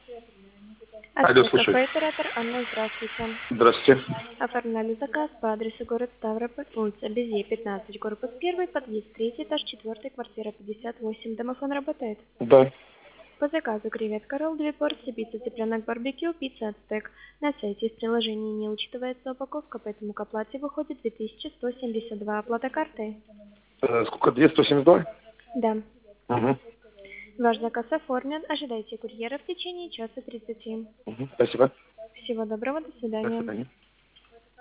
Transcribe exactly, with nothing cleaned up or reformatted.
Алло, Астра слушай. кафе, оператор Анна, здравствуйте. Здравствуйте. Оформляли заказ по адресу город Ставрополь, улица Безе, пятнадцать, корпус один, подъезд три, этаж четыре, квартира пятьдесят восемь. Домофон работает. Да. По заказу креветка ролл, две порции, пицца цыпленок барбекю, пицца ацтек. На сайте из приложения не учитывается упаковка, поэтому к оплате выходит две тысячи сто семьдесят два. Оплата картой? Э, сколько? двести семьдесят два? Да. Угу. Ваш заказ оформлен. Ожидайте курьера в течение часа тридцати. Угу. Спасибо. Всего доброго, до До свидания. свидания.